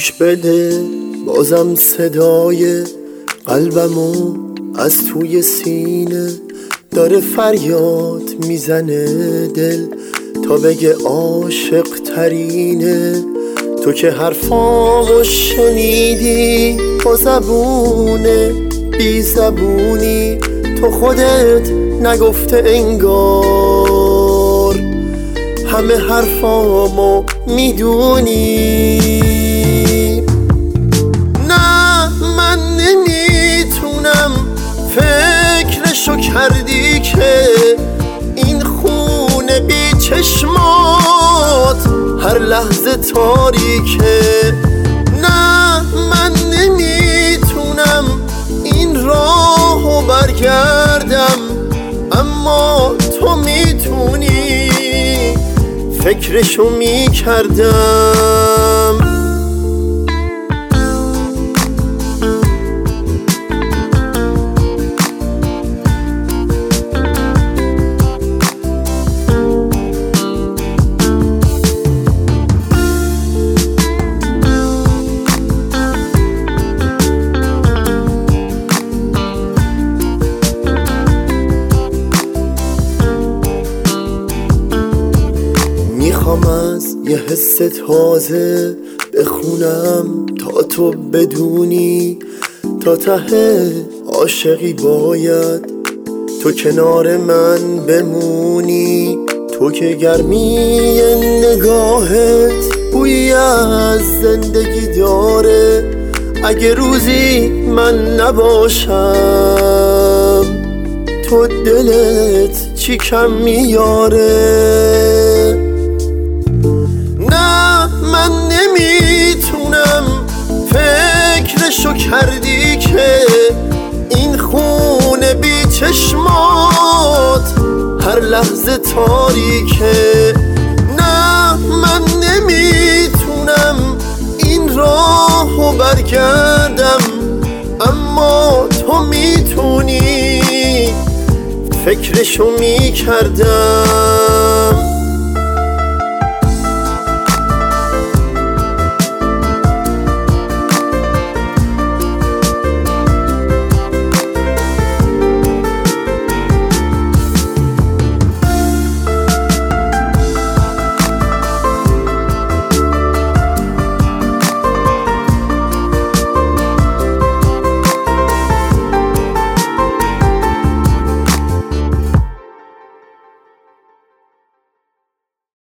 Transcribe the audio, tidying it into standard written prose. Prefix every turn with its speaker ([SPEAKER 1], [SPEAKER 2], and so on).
[SPEAKER 1] گوش بده بازم صدای قلبمو از توی سینه داره فریاد میزنه دل تا بگه عاشق ترینه. تو که حرفامو شنیدی با زبونه بی زبونی، تو خودت نگفته انگار همه حرفامو میدونی. نه من نمیتونم، فکرشو کردی که این خونه بی چشمات هر لحظه تاریکه. نه من نمیتونم این راهو برگردم، اما تو میتونی، فکرشو میکردم. میخوام از یه حس تازه بخونم تا تو بدونی، تا ته عاشقی باید تو کنار من بمونی. تو که گرمی نگاهت بویی از زندگی داره، اگه روزی من نباشم تو دلت چی کم میاره. نه من نمیتونم، فکرشو کردی که این خونه بی چشمات هر لحظه تاریکه. نه من نمیتونم این راهو برگردم، اما تو میتونی، فکرشو میکردم.